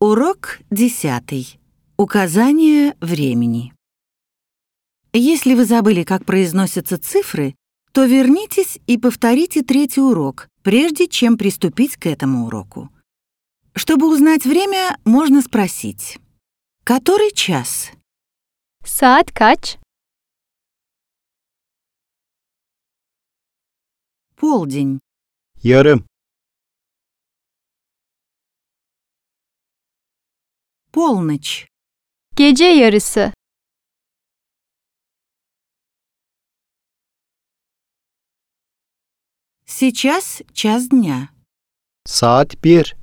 Урок 10. Указание времени. Если вы забыли, как произносятся цифры, то вернитесь и повторите третий урок, прежде чем приступить к этому уроку. Чтобы узнать время, можно спросить: который час? Saat kaç? Полдень. Yarım, Полночь. Gece yarısı. Сейчас час дня. saat 1,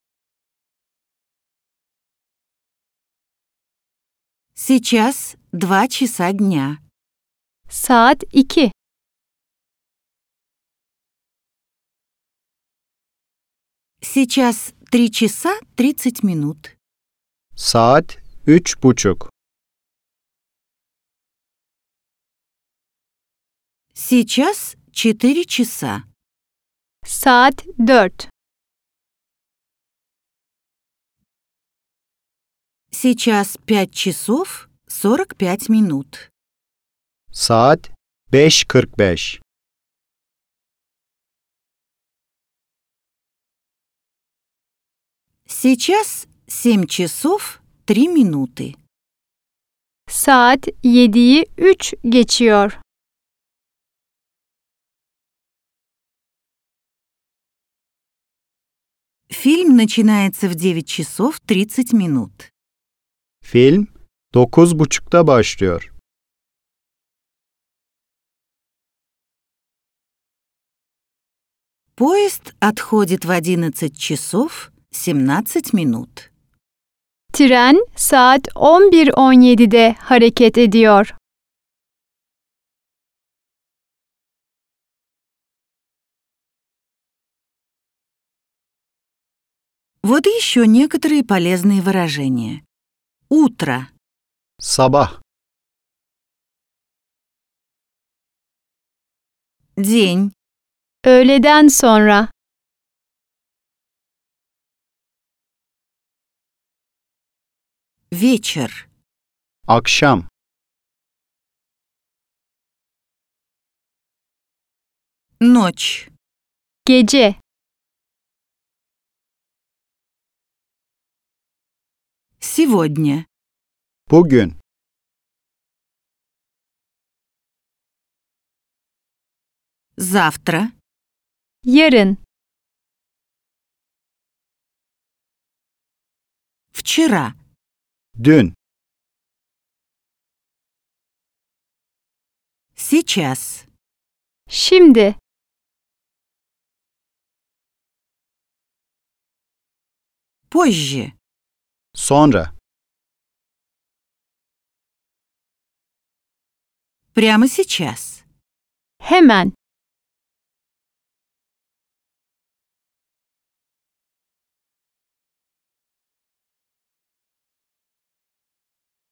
Сейчас 2 часа дня. Saat 2. Сейчас 3 часа 30 минут. saat 3:30, Сейчас 4 часа. Saat 4. Сейчас 5 часов 45 минут. saat 5:45, Сейчас 7 часов 3 минуты. Saat 7'yi 3 geçiyor. Фильм начинается в 9 часов 30 минут. film 9:30'da başlıyor. Поезд отходит в 11 часов 17 минут. Tren saat 11:17'de hareket ediyor. Вот еще некоторые полезные выражения. Утро, Sabah, день, Öğleden sonra. вечер, akşam, ночь, Gece. сегодня, bugün, завтра, Yarın. вчера, dün, сейчас, Şimdi. позже, sonra, прямо сейчас. Hemen.